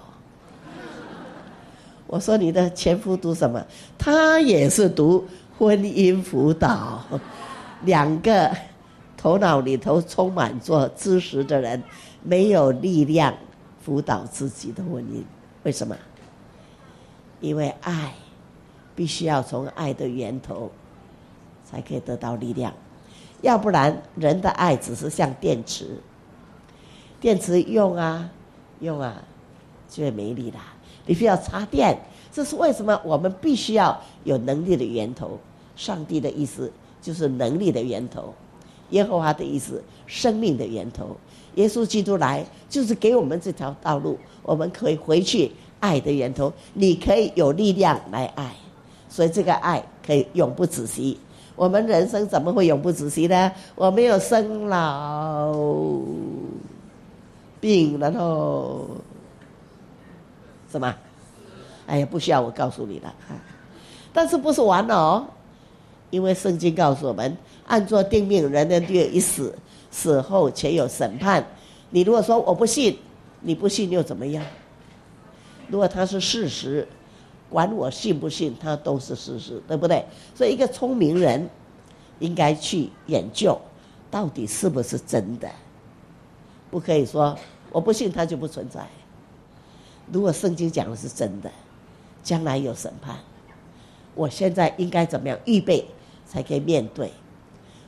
我说你的前夫读什么？他也是读婚姻辅导。两个头脑里头充满做知识的人，没有力量辅导自己的婚姻。为什么？因为爱必须要从爱的源头才可以得到力量，要不然人的爱只是像电池，电池用啊用啊就会没力啦，你需要插电。这是为什么我们必须要有能力的源头。上帝的意思就是能力的源头，耶和华的意思生命的源头。耶稣基督来就是给我们这条道路，我们可以回去爱的源头，你可以有力量来爱，所以这个爱可以永不止息。我们人生怎么会永不止息呢？我没有生老病，然后什么？哎呀，不需要我告诉你了。但是不是完了哦？因为圣经告诉我们，按作定命，人人都有一死，死后且有审判。你如果说我不信，你不信又怎么样？如果它是事实，管我信不信，它都是事实，对不对？所以一个聪明人应该去研究，到底是不是真的。不可以说我不信它就不存在。如果圣经讲的是真的，将来有审判，我现在应该怎么样预备才可以面对？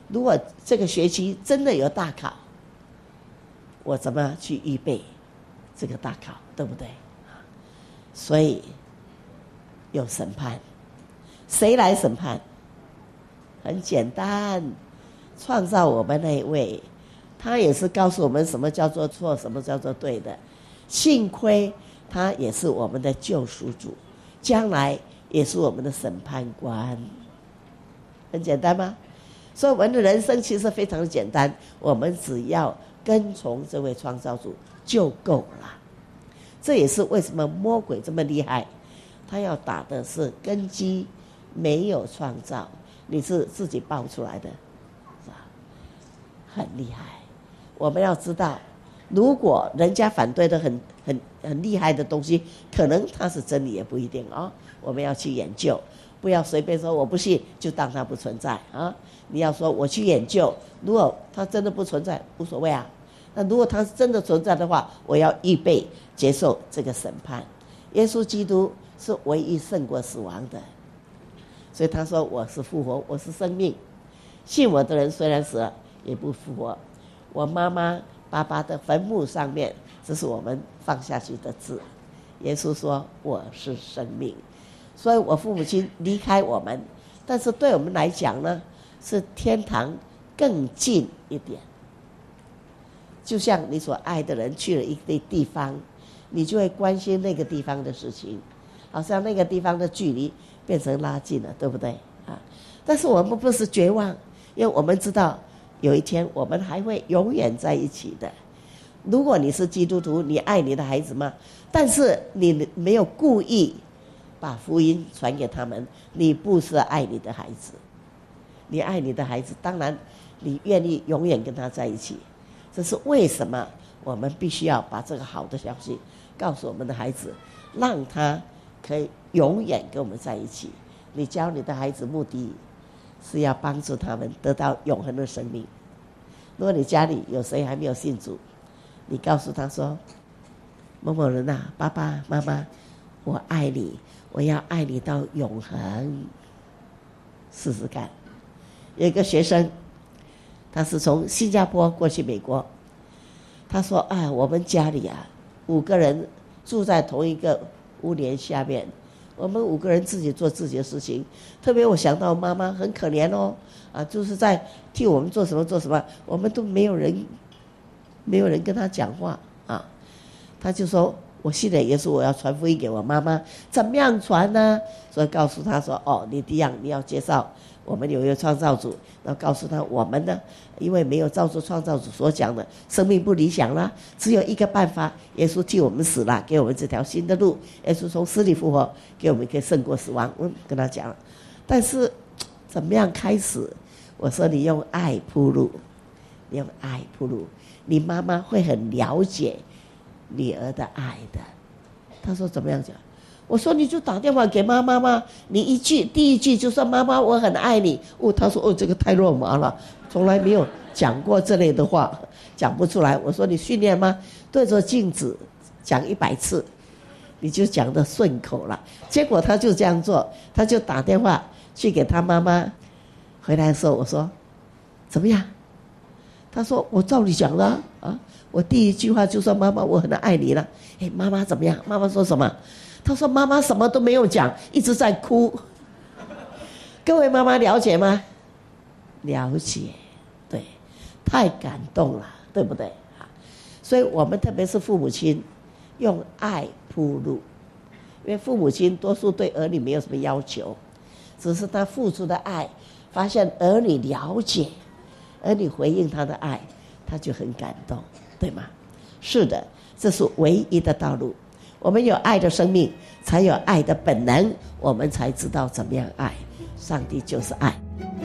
如果这个学期真的有大考，我怎么去预备这个大考，对不对？所以有审判，谁来审判？很简单，创造我们那一位，他也是告诉我们什么叫做错，什么叫做对的。幸亏他也是我们的救赎主，将来也是我们的审判官。很简单吗？所以我们的人生其实非常的简单，我们只要跟从这位创造主就够了。这也是为什么魔鬼这么厉害，他要打的是根基没有创造，你是自己爆出来的，是吧？很厉害。我们要知道，如果人家反对的很很很厉害的东西，可能它是真理也不一定哦。我们要去研究，不要随便说我不信就当它不存在啊。你要说我去研究，如果它真的不存在无所谓啊，那如果它真的存在的话，我要预备接受这个审判。耶稣基督是唯一胜过死亡的，所以他说我是复活，我是生命，信我的人虽然死了也不复活。我妈妈爸爸的坟墓上面，这是我们放下去的字，耶稣说我是生命。所以我父母亲离开我们，但是对我们来讲呢，是天堂更近一点。就像你所爱的人去了一个地方，你就会关心那个地方的事情，好像那个地方的距离变成拉近了，对不对啊？但是我们不是绝望，因为我们知道有一天我们还会永远在一起的。如果你是基督徒，你爱你的孩子吗？但是你没有故意把福音传给他们，你不是爱你的孩子。你爱你的孩子，当然你愿意永远跟他在一起。这是为什么我们必须要把这个好的消息告诉我们的孩子，让他可以永远跟我们在一起。你教你的孩子目的是要帮助他们得到永恒的生命。如果你家里有谁还没有信主，你告诉他说，某某人啊，爸爸妈妈，我爱你，我要爱你到永恒。试试看。有一个学生，他是从新加坡过去美国，他说啊，我们家里啊五个人住在同一个屋檐下面，我们五个人自己做自己的事情，特别我想到妈妈很可怜哦，啊，就是在替我们做什么做什么，我们都没有人没有人跟他讲话啊。他就说我信了耶稣，我要传福音给我妈妈，怎么样传呢？所以告诉他说，哦，你第一样你要介绍我们有一个创造主，然后告诉他我们呢，因为没有照着创造主所讲的生命不理想啦，只有一个办法，耶稣替我们死了，给我们这条新的路，耶稣从死里复活，给我们可以胜过死亡。嗯，跟他讲了，但是怎么样开始？我说你用爱铺路，你用爱铺路，你妈妈会很了解女儿的爱的。他说怎么样讲？我说你就打电话给妈妈嘛，你一句第一句就说妈妈我很爱你。哦，他说哦这个太肉麻了，从来没有讲过这类的话，讲不出来。我说你训练吗？对着镜子讲一百次，你就讲得顺口了。结果他就这样做，他就打电话去给他妈妈。回来的时候我说怎么样？他说我照你讲了啊，我第一句话就说妈妈我很爱你了。哎，妈妈怎么样？妈妈说什么？他说妈妈什么都没有讲，一直在哭。各位妈妈了解吗？了解，对，太感动了，对不对？所以我们特别是父母亲用爱铺路，因为父母亲多数对儿女没有什么要求，只是他付出的爱，发现儿女了解，儿女回应他的爱，他就很感动，对吗？是的，这是唯一的道路。我们有爱的生命，才有爱的本能，我们才知道怎么样爱。上帝就是爱。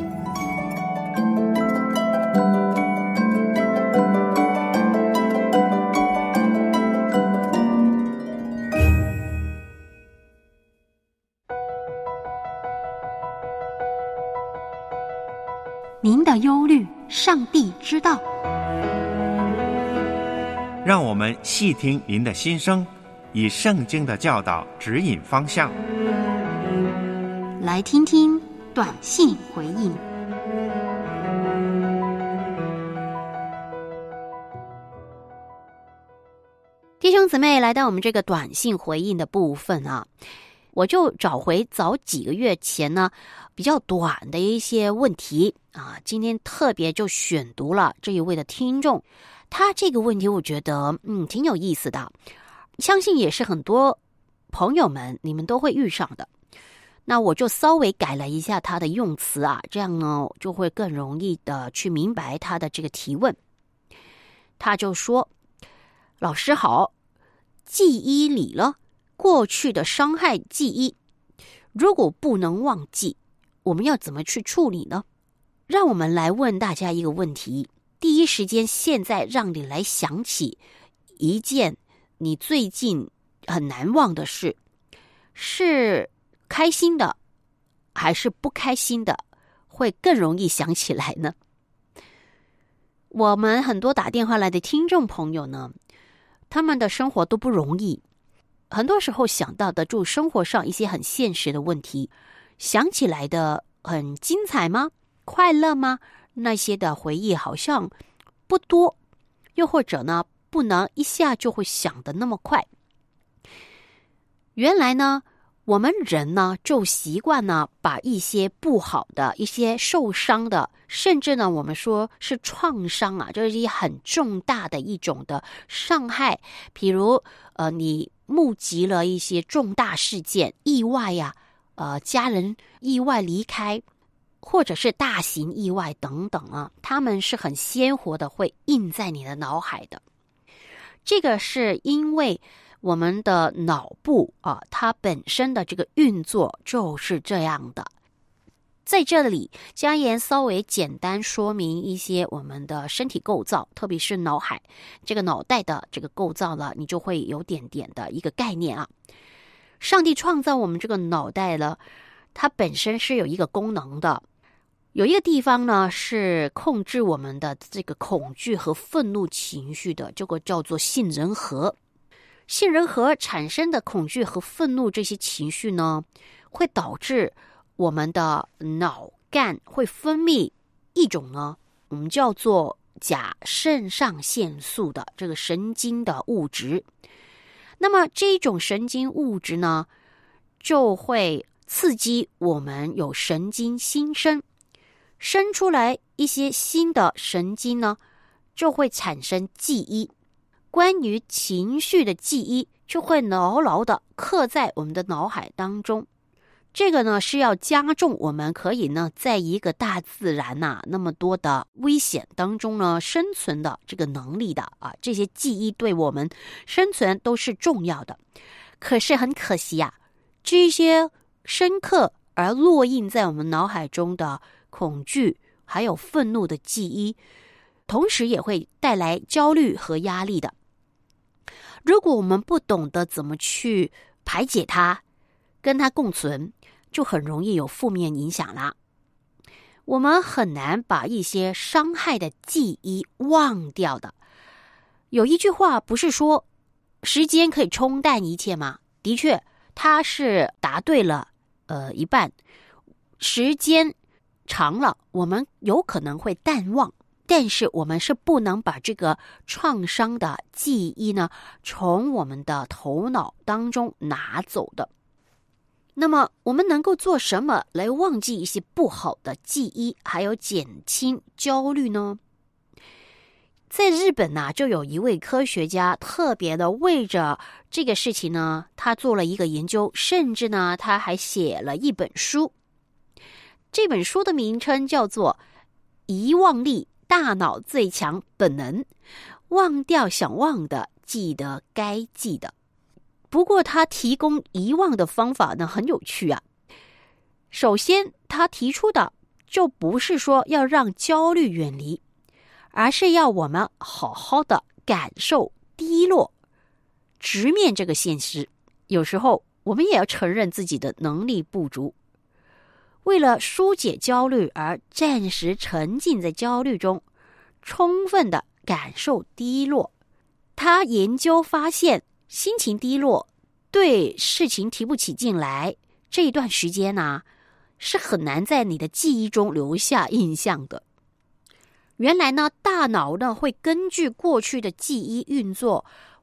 您的忧虑，上帝知道。 让我们细听您的心声，以圣经的教导指引方向。 来听听短信回应。 弟兄姊妹，来到我们这个短信回应的部分啊，我就找回早几个月前呢比较短的一些问题啊，今天特别就选读了这一位的听众，他这个问题我觉得嗯挺有意思的，相信也是很多朋友们你们都会遇上的。那我就稍微改了一下他的用词啊，这样呢就会更容易的去明白他的这个提问。他就说，老师好，记忆里了过去的伤害记忆，如果不能忘记，我们要怎么去处理呢？让我们来问大家一个问题，第一时间现在让你来想起一件你最近很难忘的事，是开心的还是不开心的，会更容易想起来呢？我们很多打电话来的听众朋友呢，他们的生活都不容易，很多时候想到的就生活上一些很现实的问题，想起来的很精彩吗？快乐吗？那些的回忆好像不多，又或者呢，不能一下就会想得那么快。原来呢，我们人呢就习惯呢把一些不好的、一些受伤的，甚至呢我们说是创伤啊，这是一很重大的一种的伤害。比如呃，你目击了一些重大事件、意外呀、啊，呃，家人意外离开，或者是大型意外等等啊，他们是很鲜活的，会印在你的脑海的。这个是因为我们的脑部啊，它本身的这个运作就是这样的。在这里，嘉言稍微简单说明一些我们的身体构造，特别是脑海这个脑袋的这个构造了，你就会有点点的一个概念啊。上帝创造我们这个脑袋了，它本身是有一个功能的，有一个地方呢是控制我们的这个恐惧和愤怒情绪的，这个叫做杏仁核。杏仁核产生的恐惧和愤怒这些情绪呢，会导致我们的脑干会分泌一种呢，我们叫做甲肾上腺素的这个神经的物质。那么这种神经物质呢，就会刺激我们有神经新生，生出来一些新的神经呢，就会产生记忆。关于情绪的记忆就会牢牢的刻在我们的脑海当中。这个呢是要加重我们可以呢在一个大自然呐、啊、那么多的危险当中呢生存的这个能力的啊，这些记忆对我们生存都是重要的。可是很可惜啊，这些深刻而烙印在我们脑海中的恐惧还有愤怒的记忆，同时也会带来焦虑和压力的。如果我们不懂得怎么去排解它，跟它共存，就很容易有负面影响啦。我们很难把一些伤害的记忆忘掉的。有一句话不是说时间可以冲淡一切吗？的确，它是答对了呃一半。时间长了，我们有可能会淡忘。但是我们是不能把这个创伤的记忆呢，从我们的头脑当中拿走的。那么我们能够做什么来忘记一些不好的记忆，还有减轻焦虑呢？在日本呢、啊，就有一位科学家特别的为着这个事情呢，他做了一个研究，甚至呢，他还写了一本书。这本书的名称叫做《遗忘力：大脑最强本能，忘掉想忘的，记得该记的》。不过他提供遗忘的方法呢，很有趣啊。首先他提出的就不是说要让焦虑远离，而是要我们好好的感受低落，直面这个现实。有时候我们也要承认自己的能力不足。为了疏解焦虑而暂时沉浸在焦虑中，充分的感受低落。他研究发现，心情低落，对事情提不起劲来，这一段时间呢、啊，是很难在你的记忆中留下印象的。原来呢，大脑呢会根据过去的记忆运作，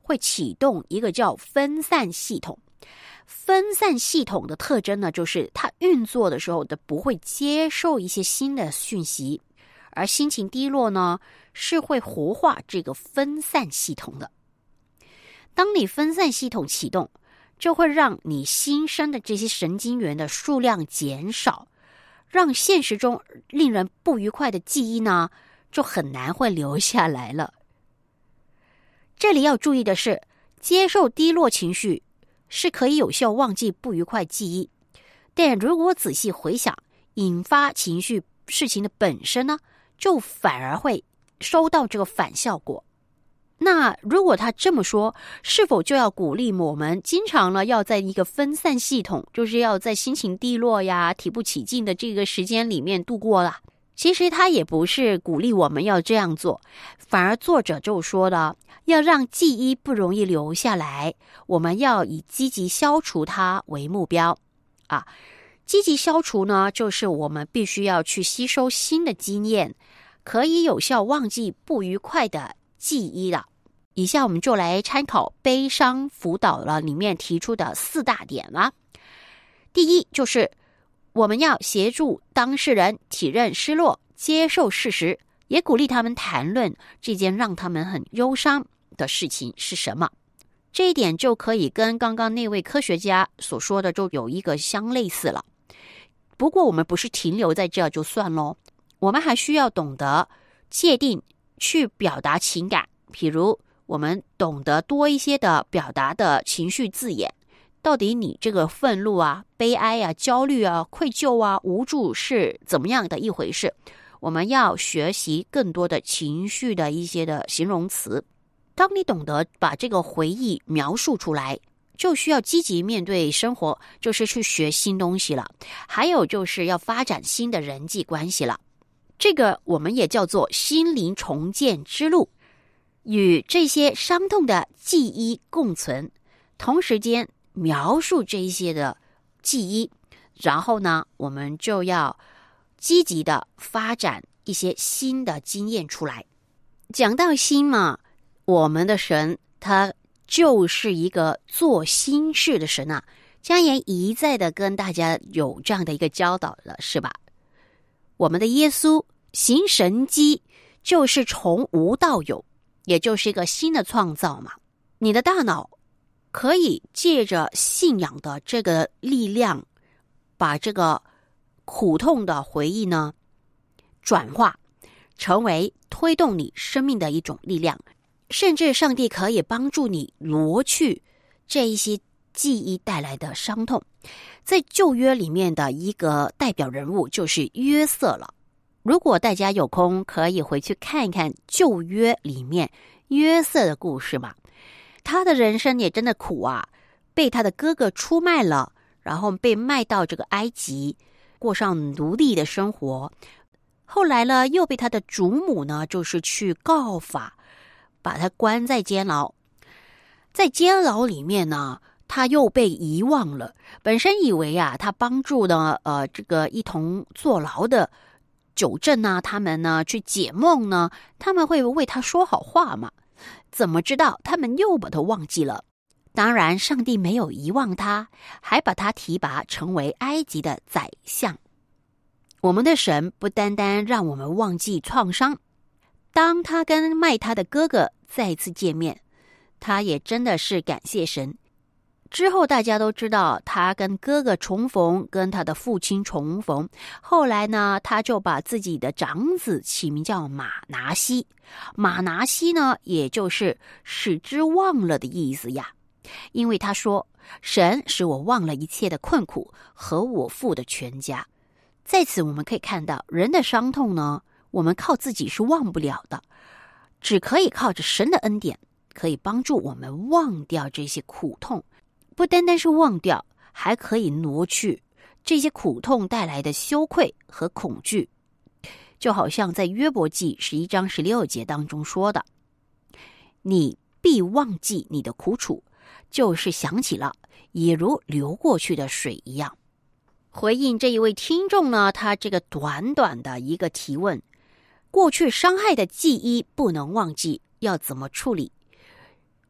会启动一个叫分散系统。分散系统的特征呢，就是它运作的时候的不会接受一些新的讯息，而心情低落呢，是会活化这个分散系统的。当你分散系统启动，就会让你新生的这些神经元的数量减少，让现实中令人不愉快的记忆呢，就很难会留下来了。这里要注意的是，接受低落情绪是可以有效忘记不愉快记忆，但如果仔细回想，引发情绪事情的本身呢，就反而会收到这个反效果。那如果他这么说，是否就要鼓励我们经常呢要在一个分散系统，就是要在心情低落呀、提不起劲的这个时间里面度过啦？其实他也不是鼓励我们要这样做，反而作者就说了，要让记忆不容易留下来，我们要以积极消除它为目标啊。积极消除呢，就是我们必须要去吸收新的经验，可以有效忘记不愉快的记忆了。以下我们就来参考悲伤辅导了里面提出的四大点啦。第一，就是我们要协助当事人体认失落，接受事实，也鼓励他们谈论这件让他们很忧伤的事情是什么。这一点就可以跟刚刚那位科学家所说的就有一个相类似了。不过我们不是停留在这就算咯，我们还需要懂得界定去表达情感，比如我们懂得多一些的表达的情绪字眼，到底你这个愤怒啊、悲哀啊、焦虑啊、愧疚啊、无助是怎么样的一回事。我们要学习更多的情绪的一些的形容词。当你懂得把这个回忆描述出来，就需要积极面对生活，就是去学新东西了，还有就是要发展新的人际关系了。这个我们也叫做心灵重建之路，与这些伤痛的记忆共存，同时间描述这一些的记忆，然后呢，我们就要积极的发展一些新的经验出来。讲到心嘛，我们的神他就是一个做新事的神啊，将也一再的跟大家有这样的一个教导了，是吧？我们的耶稣行神迹就是从无到有，也就是一个新的创造嘛。你的大脑可以借着信仰的这个力量，把这个苦痛的回忆呢转化成为推动你生命的一种力量，甚至上帝可以帮助你挪去这一些记忆带来的伤痛。在旧约里面的一个代表人物就是约瑟了。如果大家有空可以回去看一看旧约里面约瑟的故事嘛，他的人生也真的苦啊，被他的哥哥出卖了，然后被卖到这个埃及，过上奴隶的生活。后来呢，又被他的祖母呢，就是去告发，把他关在监牢。在监牢里面呢，他又被遗忘了。本身以为啊，他帮助呢，呃，这个一同坐牢的九正啊，他们呢去解梦呢，他们会为他说好话嘛？怎么知道他们又把他忘记了？当然，上帝没有遗忘他，还把他提拔成为埃及的宰相。我们的神不单单让我们忘记创伤，当他跟卖他的哥哥再次见面，他也真的是感谢神。之后大家都知道他跟哥哥重逢，跟他的父亲重逢。后来呢，他就把自己的长子起名叫马拿西。马拿西呢，也就是使之忘了的意思呀。因为他说，神使我忘了一切的困苦和我父的全家。在此我们可以看到，人的伤痛呢，我们靠自己是忘不了的，只可以靠着神的恩典，可以帮助我们忘掉这些苦痛。不单单是忘掉，还可以挪去这些苦痛带来的羞愧和恐惧。就好像在约伯记十一章十六节当中说的，你必忘记你的苦楚，就是想起了，也如流过去的水一样。回应这一位听众呢，他这个短短的一个提问，过去伤害的记忆不能忘记，要怎么处理？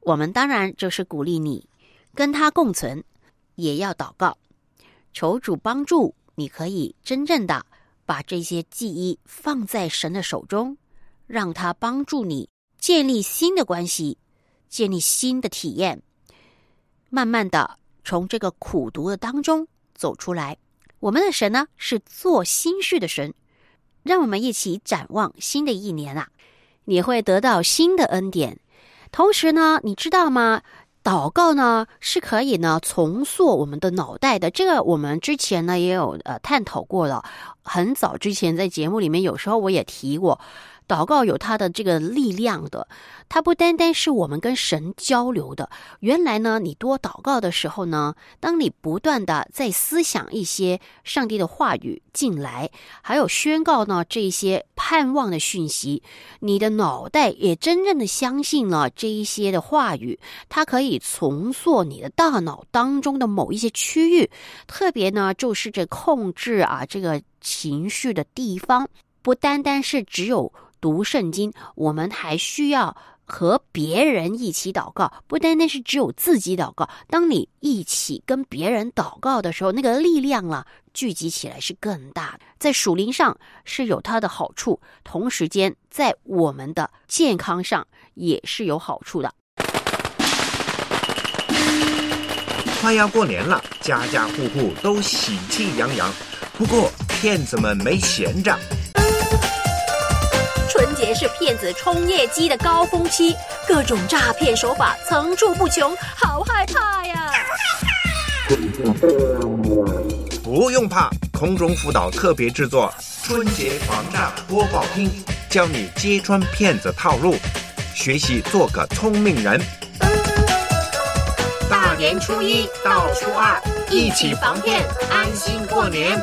我们当然就是鼓励你跟他共存，也要祷告，求主帮助你可以真正的把这些记忆放在神的手中，让他帮助你建立新的关系，建立新的体验，慢慢的从这个苦读的当中走出来。我们的神呢，是做新事的神，让我们一起展望新的一年啊，你会得到新的恩典。同时呢，你知道吗？祷告呢是可以呢重塑我们的脑袋的，这个我们之前呢也有呃探讨过了，很早之前在节目里面有时候我也提过，祷告有它的这个力量的，它不单单是我们跟神交流的。原来呢，你多祷告的时候呢，当你不断的在思想一些上帝的话语进来，还有宣告呢这些盼望的讯息，你的脑袋也真正的相信了这一些的话语，它可以重塑你的大脑当中的某一些区域，特别呢就是这控制啊这个情绪的地方，不单单是只有读圣经，我们还需要和别人一起祷告，不单单是只有自己祷告。当你一起跟别人祷告的时候，那个力量啊聚集起来是更大的，在属灵上是有它的好处，同时间在我们的健康上也是有好处的。 快要过年了，家家户户都喜气洋洋，不过骗子们没闲着。 春节是骗子冲业绩的高峰期，各种诈骗手法层出不穷，好害怕呀！ 不用怕，空中辅导特别制作春节防诈播报厅，教你揭穿骗子套路，学习做个聪明人。大年初一到初二，一起防骗，安心过年。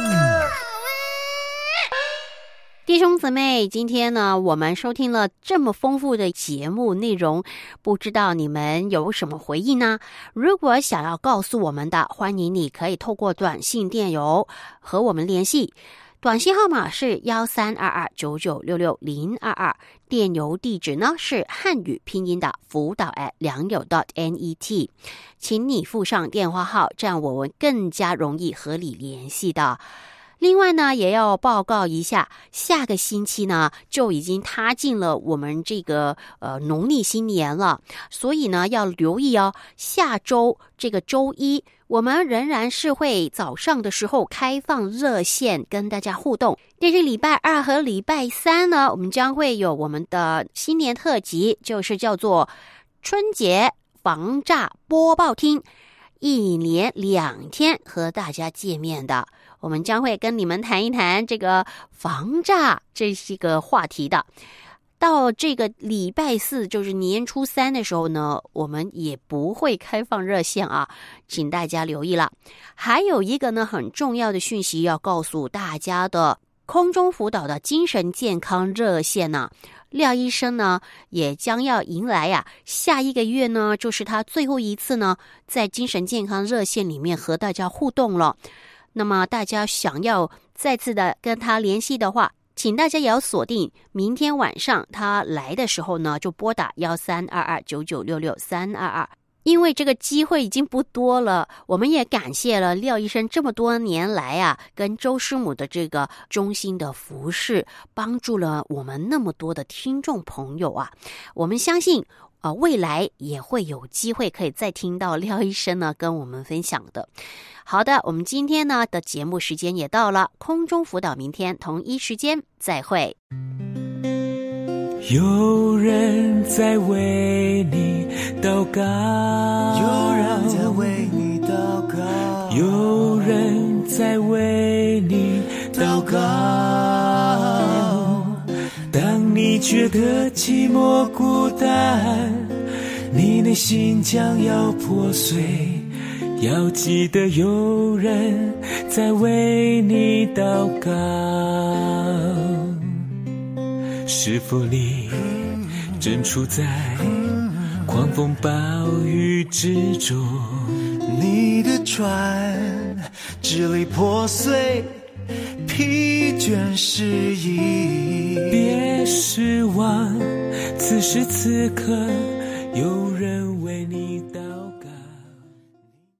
弟兄姊妹，今天呢，我们收听了这么丰富的节目内容，不知道你们有什么回应呢？如果想要告诉我们的，欢迎你可以透过短信电邮和我们联系，短信号码是幺三二二九九六六零二二，电邮地址呢是汉语拼音的辅导 at 良友 .net， 请你附上电话号，这样我们更加容易和你联系的。另外呢，也要报告一下，下个星期呢就已经踏进了我们这个呃农历新年了，所以呢要留意哦。下周这个周一，我们仍然是会早上的时候开放热线跟大家互动。但是礼拜二和礼拜三呢，我们将会有我们的新年特辑，就是叫做春节防诈播报厅，一年两天和大家见面的。我们将会跟你们谈一谈这个防诈这是一个话题的。到这个礼拜四，就是年初三的时候呢，我们也不会开放热线啊，请大家留意了。还有一个呢很重要的讯息要告诉大家的，空中辅导的精神健康热线呢、啊，廖医生呢也将要迎来呀、啊，下一个月呢就是他最后一次呢在精神健康热线里面和大家互动了。那么大家想要再次的跟他联系的话，请大家也要锁定明天晚上他来的时候呢，就拨打幺三二二九九六六三二二。因为这个机会已经不多了，我们也感谢了廖医生这么多年来啊，跟周师母的这个衷心的服侍，帮助了我们那么多的听众朋友啊。我们相信呃，未来也会有机会可以再听到廖医生呢跟我们分享的。好的，我们今天呢的节目时间也到了，空中辅导明天同一时间再会。 有人在为你祷告， 有人在为你祷告， 有人在为你祷告。当你觉得寂寞孤单，你内心将要破碎，要记得有人在为你祷告。是否你正处在狂风暴雨之中？ 你的船支离破碎，疲倦失意， 别失望，此时此刻有人为你祷